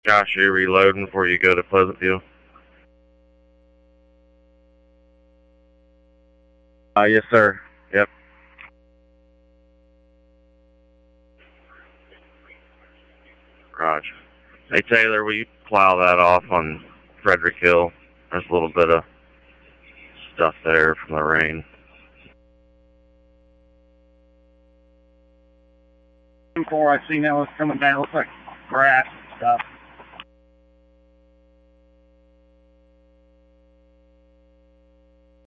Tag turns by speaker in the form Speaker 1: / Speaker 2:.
Speaker 1: Josh, are you reloading before you go to Pleasant View? Yes, sir. Yep. Roger. Hey, Taylor, will you plow that off on Frederick Hill? There's a little bit of stuff there from the rain.
Speaker 2: 4, I seen that was coming down. Looks like grass stuff.